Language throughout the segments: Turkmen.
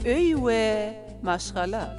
Öy we maşgala.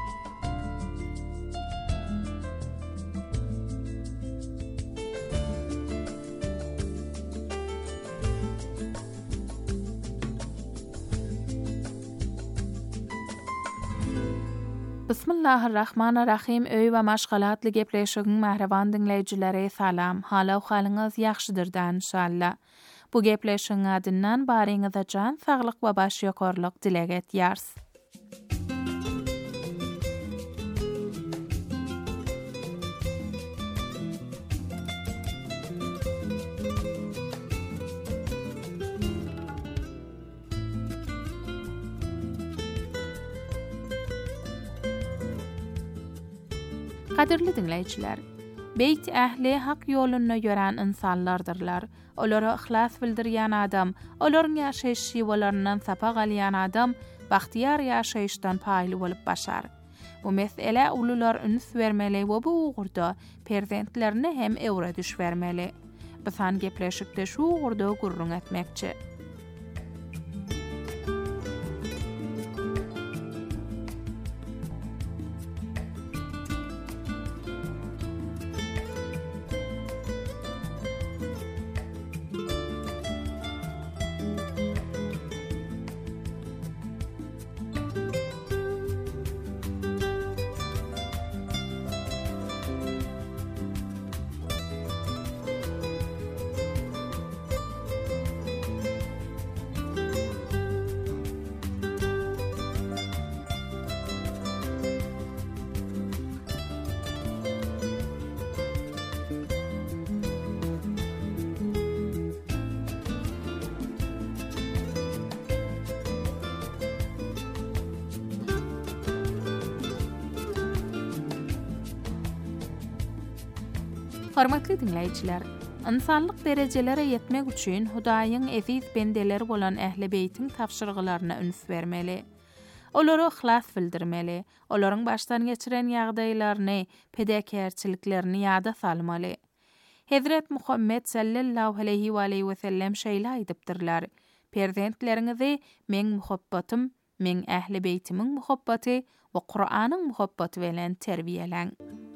Bismillahirrahmanirrahim. Öy we maşgalatly gepleşigiň mähreban dinleýijilere salam. Hala halyňyz ýaxşydyr inşallah. Bu gepleşigiň adyndan baryňyza jan saglyk we baş ýokarlyk dilek etýärs. Kadirli dinleyijiler, beyt ähli hak ýoluny ýören insanlardyrlar. Olara ihlas bildirýän adam, olaryň ýaşaýyş ýollarynyň sapa galýan adam bahtiýar ýaşaýyşdan paýly bolup başar. Bu mesele ulular üns bermeli we bu ugurda perzentlerini hem ewre düş bermeli. Bisan gepleşikde şu ugurda gurrun etmekçi. Hormatly dinleyijiler, insanlyk derejelere ýetmek üçin Hudaýyň eziz bendeleri bolan ähli beytiň tapşyrgylaryna üns bermeli. Olary ihlas bildirmeli, olaryň başdan geçiren ýagdaýlaryny, pedäkärçiliklerini ýada salmaly. Hazrat Muhammed sallallahu aleyhi we sellem şeýle aýdypdyrlar: "Perzentlerinizi meň muhabbatym, meň ähli beytimiň muhabbaty we Qur'anyň muhabbaty bilen terbiýeleň."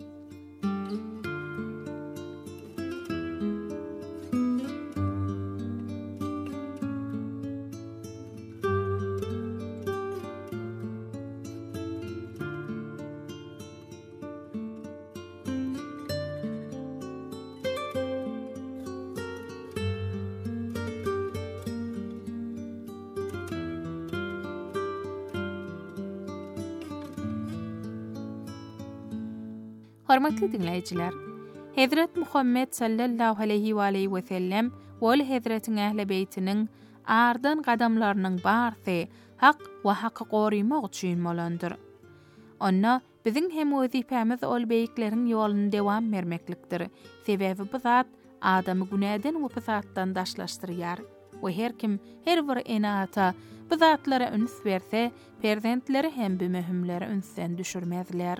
Hormatly dinleyijiler, Hazrat Muhammed sallallahu aleyhi we sellem wol Hazretiň ähli beytiniň ardan gadamlarynyň barsy hak we haky gorymak üçin bolandyr. Onna biziň hem wezipemiz ol beýikleriň ýoluny dewam bermeklikdir. Sebebi bu zat adamy günäden we pysatdan daşlaşdyrýar. We her kim her bir enata bu zatlara üns berse, perzentleri hem bu möhümleri ünsden düşürmezler.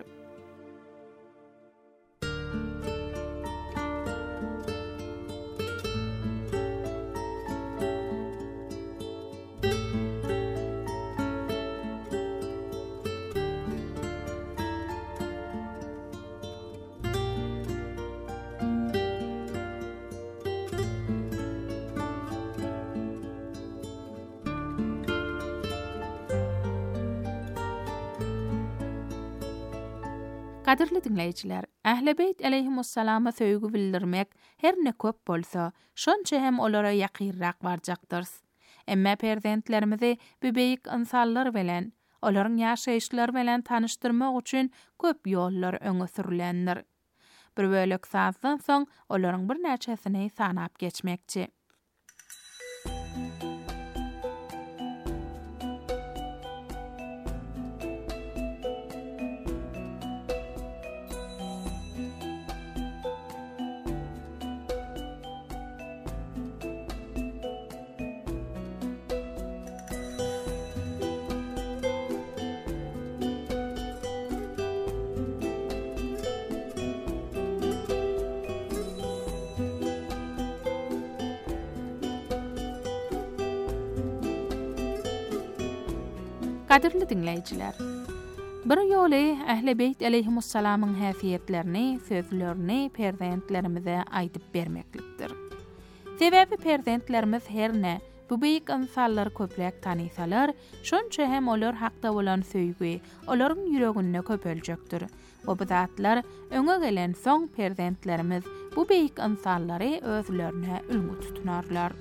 Kadirli dinleyijiler, Ähli Beyt aleyhimussalama söýgü bildirmek her ne köp bolsa, şonça hem olara ýakyrrak barjakdyr. Emma perzentlerimizi bu beýik insanlar bilen, olaryň ýaşaýyşlary bilen tanyşdyrmak üçin köp ýollar öňe sürlendir. Bir bölek saatdan soň olaryň bir näçesini sanap geçmekçi. Qadirli dinleyiciler, bir ýoly Ähli Beyt aleyhimussalamyň häsiýetlerini, sözlerini perzentlerimize aýdyp bermeklikdir. Sebäbi perzentlerimiz herne bu beýik insanlar köplek tanysalar, şonça hem olar hakda bolan söýgi olaryň ýüregine köpeljekdir. Bu zatlar öňe gelen soň perzentlerimiz bu beýik insanlary özlerine ulgu tutunarlar.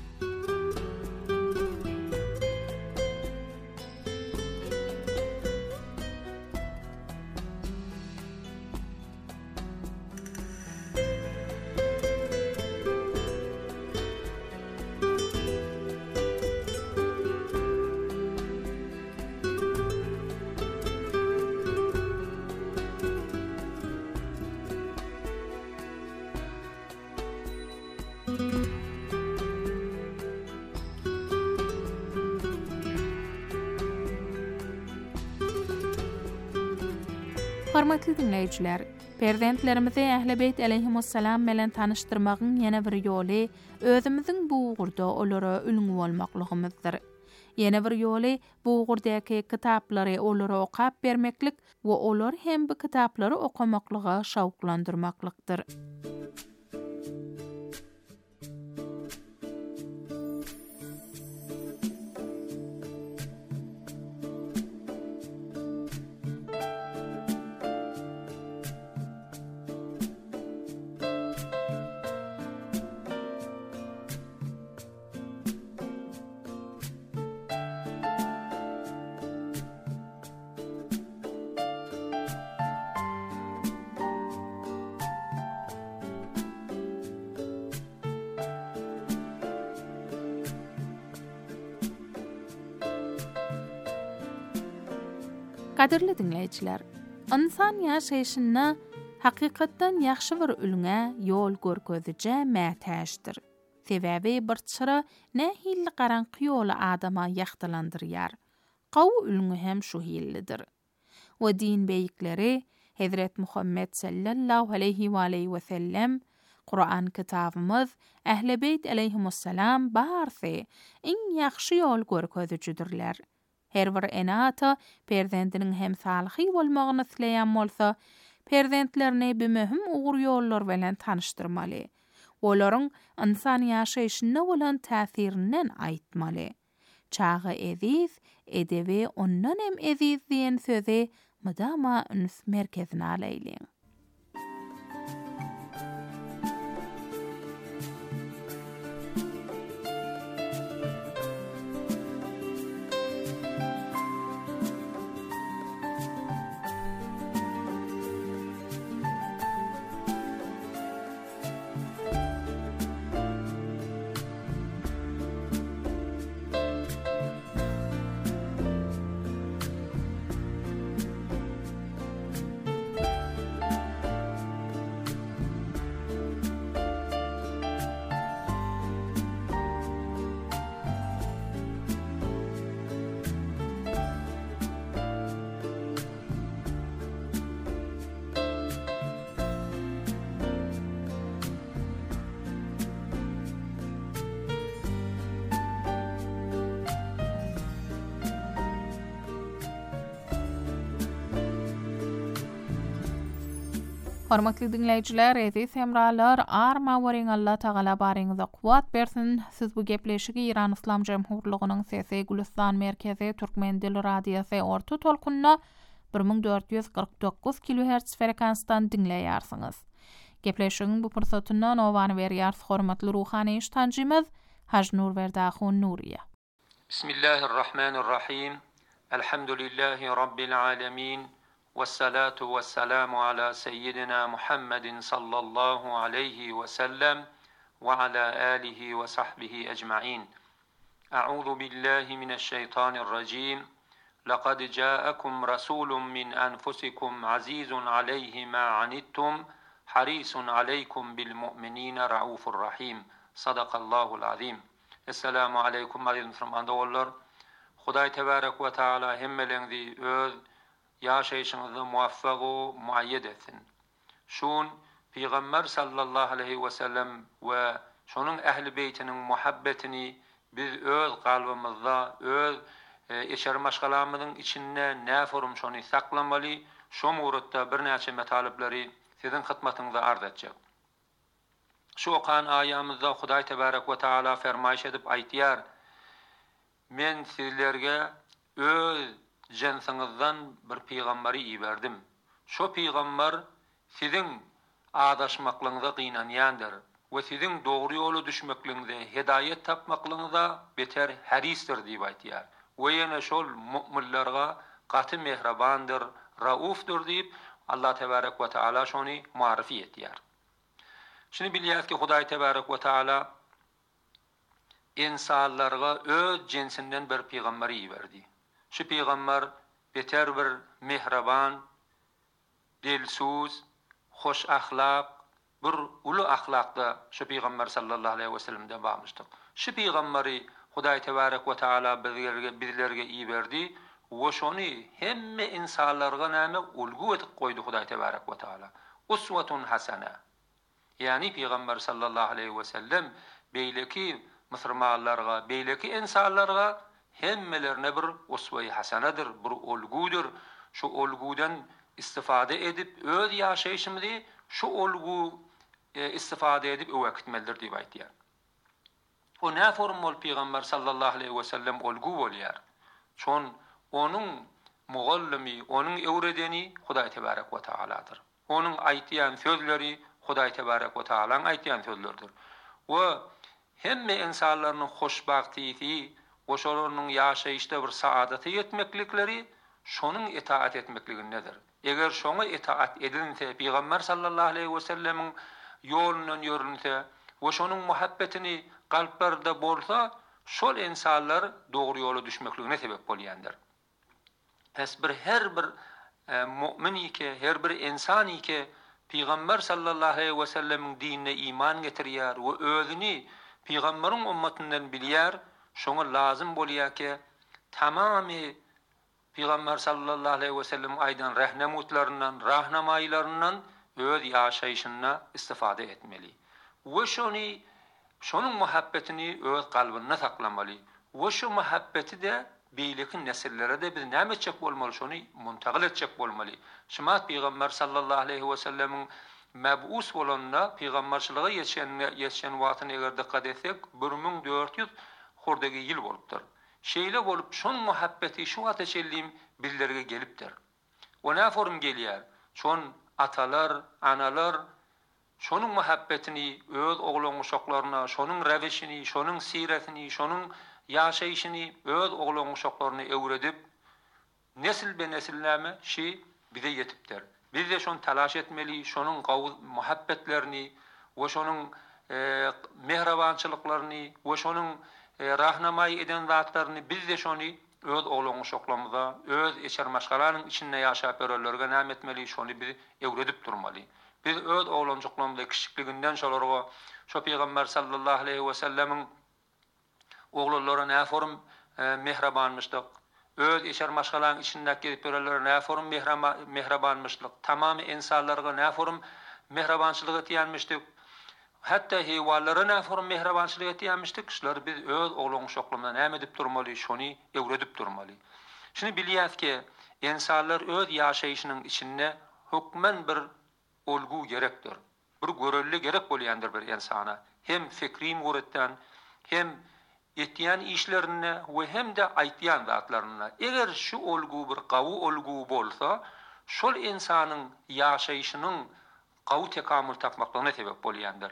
Hormatly dinleýijiler, perzentlerimizi Ähli Beyt aleyhimussalam bilen tanışdyrmagyň ýene bir ýoly özümiziň bu ugurda olara ulgu bolmaklygymyzdyr. Ýene bir ýoly bu ugurdaky kitaplary olara okap bermeklik we olar hem bu kitaplary okamaklyga şawklandyrmaklykdyr. Qadirli dinleýijiler, insan ýaşaýyşyna hakykatdan ýaxşy bir ulňa ýol görkezije mätäşdir. Sebäbi bir çyra nähilli garanky ýoly adama ýagtylandyrýar. Gawy ulňy hem şu hillidir. We din beýikleri Hazrat Muhammed sallallahu aleyhi we sellem Kur'an kitabymyz Ähli Beyt aleyhimussalam barsy iň ýaxşy ýol görkezijidirler. Her bir enata perzentiniň hem salyhy bolmagyny isleýän bolsa, perzentlerini bir möhüm ugur ýollar bilen tanışdyrmaly. Olaryň insan ýaşaýyşyna bolan täsirinden aýtmaly. Çağı eziz, edebi ondan hem eziz diýen sözi mydama üns merkezine alaýlyň. Hormatly dinleýijiler, eziz hemralar, arma weriň Allah Taala baryňyza kuwat bersin. Siz bu gepleşigi İran Islam Jemhurlygynyň Sesi Gülistan merkezi Türkmen dili radiosy orta tolkunna 1449 kHz frekansdan dinleýärsiňiz. Gepleşigiň bu pursatyndan owany berýär hormatly ruhany iştancymyz Hajnur Verdahun Nuriye. Bismillahirrahmanirrahim. Elhamdülillahi rabbil alamin. Vessalatu vesselamu ala seyyidina Muhammedin sallallahu aleyhi ve sellem ve ala alihi ve sahbihi ecma'in. A'udhu billahi mineşşeytanirracim. Laqad ja'akum rasulun min anfusikum azizun aleyhi ma anittum harisun aleykum bil mu'minina raufur rahim. Sadaqallahul azim. Esselamu aleykum aziz musulmanlar. Hudaý tebarek ve taala hemmeleňizi öz ýaşaýyşyňyzda muwaffaq we muayyed etsin. Şun Peygamber sallallahu aleyhi ve sellem we şonuň ähli beytiniň muhabbetini biz öz galbymyzda, öz eşer maşgalamynyň içinde näforum şonu saklamaly, şo muratda bir näçe metalipleri sizin hyzmatyňyza arz etjek. Şu okan ayamyzda Hudaý tebarek we taala fermaýş edip aýtýar: "Men sizlerge öz jensiňizden bir peýgamberi iberdim. Şo peýgamber sizin adaşmaklığınıza gynanýandyr we sizin dogry ýola düşmekligiňizde, hidaýet tapmaklığınıza beter harisdir" diýip aýtýar. We ýene şol mu'minlerge gaty mehrabandyr, raufdur diýip Allah tebarek we taala şonu marify etýär. Şunu bilýär ki Hudaý tebarek we taala insanlarga öz jinsinden bir peýgamber iberdi. Şu peýgamber beter bir mehraban, dilsuz, hoş ahlak, bir ulu ahlakda şu peýgamber sallallahu aleyhi ve sellem'de barmışdyk. Şu peýgamberi Hudaý tebarek we taala bizlerge iberdi we şonu hemme insanlarga näme ulgu etip goýdy Hudaý tebarek we taala. Uswatun hasana. Yani peýgamber sallallahu aleyhi ve sellem beýleki musulmanlarga, beýleki insanlarga hemmelerine bir uswa-y hasanadyr, bir ulgudur. Şu ulgudan istifade edip öz ýaşaýyşymyzy şu ulgu istifade edip öwekitmelidir diýip aýtýar. O näform bol peýgamber sallallahu aleyhi ve sellem ulgu bolýar. Şon onuň mugallimi, onuň öwredeni Hudaý tebarek we taaladyr. Onuň aýtýan sözleri Hudaý tebarek we taalaň aýtýan sözlerdir. We hemme insanlaryň hoşbagtygy, oşolanyň ýaşaýyşda bir saadaty ýetmeklikleri şonuň itaat etmekligindedir. Eger şoňa itaat edilinse, peýgamber sallallahu aleyhi we sellemiň ýolundan ýörünse we şonuň muhabbetini galplarda bolsa, şol insanlar dogry ýola düşmekligine sebep bolýandyr. Her bir mu'min ike, her bir insan ike peýgamber sallallahu aleyhi we sellemiň dinine iman getirýär we özüni peýgamberiň ummatyndan bilýär, şoňa lazım bolýar ki tamamy peýgamber sallallahu aleyhi we sellem aýdan rahnemutlaryndan, rahnamaylaryndan öz ýaşaýyşyna istifade etmeli. We şonuň muhabbetini öz galbyna saklamaly. We şu muhabbeti de beýleki nesillere de biz näme etjek bolmaly, şonu muntagil etjek bolmaly. Şumat peýgamber sallallahu aleyhi we sellemiň meb'us bolanda peýgamberçiligiga ýetişen wagtyny eger dikkat etsek 1400 hurdagi ýyl bolupdyr. Şeýle bolup şon muhabbeti şu ateşellim bizlerge gelipdir. O näform gelýär? Şon atalar, analar şonuň muhabbetini öz oglan uşaklaryna, şonuň rewişini, şonuň siretini, şonuň ýaşaýyşyny öz oglan uşaklaryna öwredip nesil be nesilleme bize yetipdir. Biz de şonu talaş etmeli, şonuň muhabbetlerini we şonuň mehrabançylyklaryny we şonuň rahnamay eden zatlaryny biz de şonu öz oglan uşaklarymyza, öz eşer maşgalanyň içinde ýaşap bererlerge näme etmeli, şonu biz öwredip durmaly. Biz öz oglanjyklarymyzda kiçikliginden şolarga şo peýgamber sallallahu aleyhi we sellemiň oglanlaryna näform mehrabanmyşdyk, öz eşer maşgalanyň içinde gelip bererler näform mehrabanmyşdyk, tamamy insanlarga näform mehrabançylyk etýänmişdik. Hatta heýwanlara näform mehrabançylyk etýänmişdik. Şular biz öz oglan uşaklarymyza näme edip durmaly, şonu öwredip durmaly. Şunu bilýäs ki, insanlar öz ýaşaýyşynyň içinde hukmen bir olgu gerekdir. Bir görelli gerek bolýandyr bir insana. Hem fikri muratdan, hem etýän işlerine we hem de aýtýan zatlaryna. Eger şu olgu bir gawy olgu bolsa, şol insanyň ýaşaýyşynyň gawy tekamül tapmaklygyna sebep bolýandyr.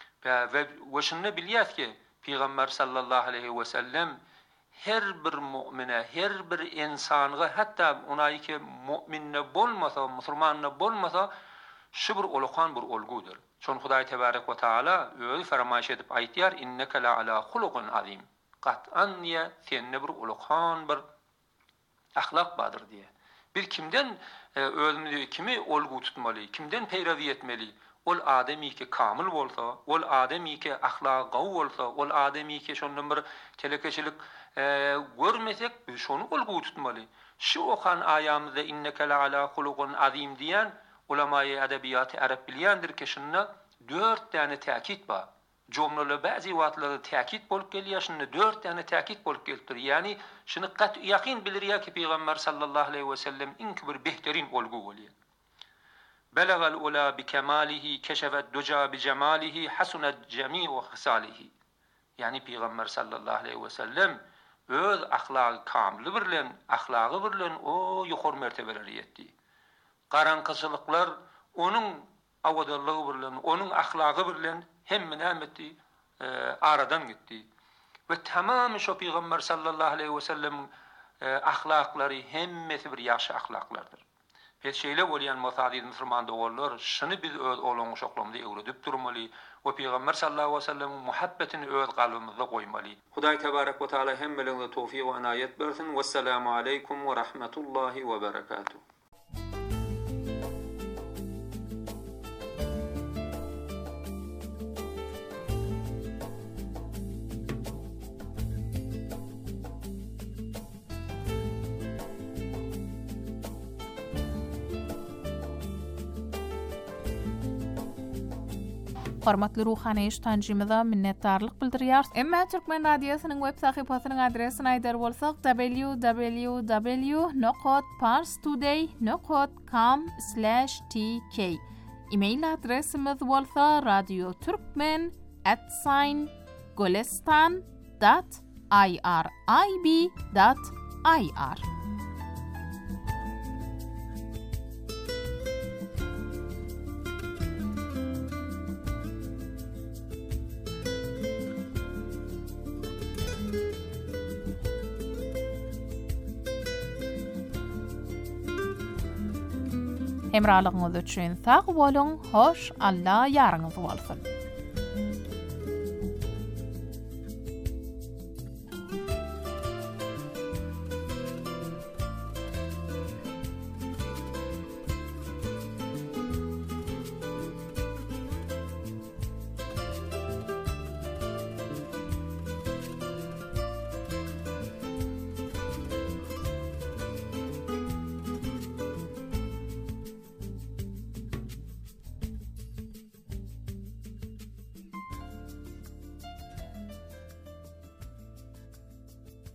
Ve şunu bilýäs ki, peýgamber sallallahu aleyhi we sellem her bir mu'mine, her bir insanyga, hatta onaý ki mu'minne bolmasa, musulmanyne bolmasa, şu bir ulukan bir olgudur. Şon Hudaý tebarek we taala öýü fermaýş edip aýtýar: "İnneke la ala huluqun azim." Qat'an ýa sende bir ulukan bir ahlak badyr diye. Bir kimden özüni kimi olgu tutmaly, kimden peýrawi etmeli? Ol adamy ki kamil bolsa, ol adamy ki ahlaky gawy bolsa, ol adamy ki şondan bir telekeçilik görmesek şonu olgu tutmaly. Şu okan ayamyzda "İnneke la ala huluqun azim" diýen ulama-i edebiyatı Arap bilýändir ki şunda 4 tane täkit bar. Cümleler bazı vaatlarda tekit bolup geliyor. Şimdi 4 tane tekit bolup gelipdir. Yani şunu kat yakin bilir ya ki Peygamber sallallahu aleyhi ve sellem inkibir behterin olgu oluyor. Belagal ula bi kemalihi, keşefet duca bi cemalihi, hasunet cemi'u hısalihi. Yani Peygamber sallallahu aleyhi ve sellem öz ahlakı kamili birlen, ahlakı birlen o yukarı mertebeleri yetti. Karanqısılıklar onun avadallığı birlen, onun ahlakı birlen hemmine etti, aradan gitti. Ve tamamı şu Peygamber sallallahu aleyhi ve sellem ahlakları hemmesi bir yaxşı ahlaklardır. Pes şeyle bolyan musadid musulman doğullar şunu biz öz olağan şoqlamda öğretip durmalı ve Peygamber sallallahu aleyhi ve sellem muhabbetini öz qalbimizde koymalı. Hudaý tebarek ve taala hemmelerine tawfiq ve inayet bersin. Vesselamu aleykum ve rahmetullahi ve berekatuhu. Hormatly ruhany iştancymyza minnetdarlyk bildirýär. Emma Türkmen radiosynyň web sahypasynyň adresini aýdar bolsak www.parstoday.com/tk. E-mail adresimiz bolsa radioturkmen@golestan.irib.ir. Emralygyňyz üçin sag boluň, hoş, Allah ýarňyz bolsun.